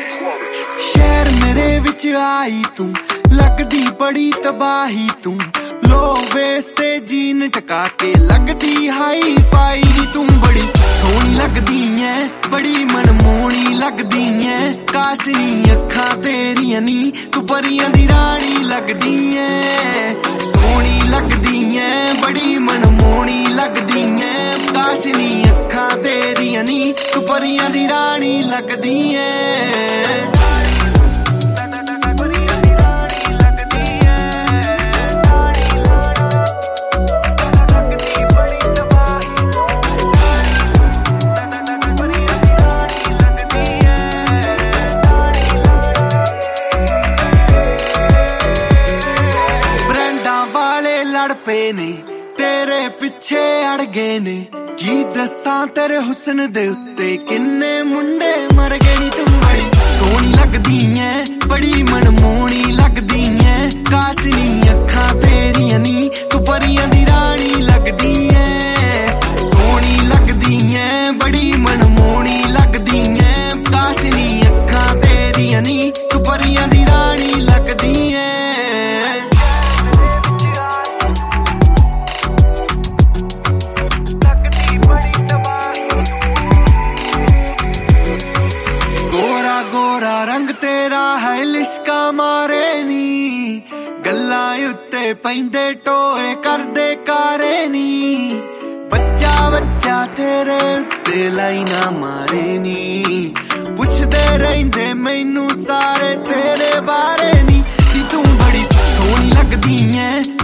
शहर मेरे विच आई तू लगदी बड़ी तबाही तू लो बेस ते जीन टका के लगदी हाई फाई नी तू बड़ी सोहनी लगदी है बड़ी मनमोहनी लगदी है कासनी अखां तेरियां नी तू परियां दी रानी लगदी है सोहनी लगदी है बड़ी मनमोहनी लगदी है कासनी अखां तेरियां नी तू परियां दी रानी लगदी है ने तेरे पिछे अड़ गए ने की दसा तेरे हुस्न दे उत्ते किन्ने मुंडे मर गए नी तू बड़ी सोहनी लगदी है बड़ी मनमोहनी लगदी है कासनी अखां तेरियां नी तू परियां दी रानी लगदी है सोहनी लगदी है बड़ी मनमोहनी लगदी है कासनी अखां तेरियां नी तू परियां दी रानी लगदी है रंग तेरा है लिशका मारे नी गल्ला उत्ते पैंदे टोए करदे कारे नी बच्चा बच्चा तेरे उत्ते लाइना मारे नी पुछदे रहिंदे मैनू सारे तेरे बारे नी तू बड़ी सोहनी लगदी है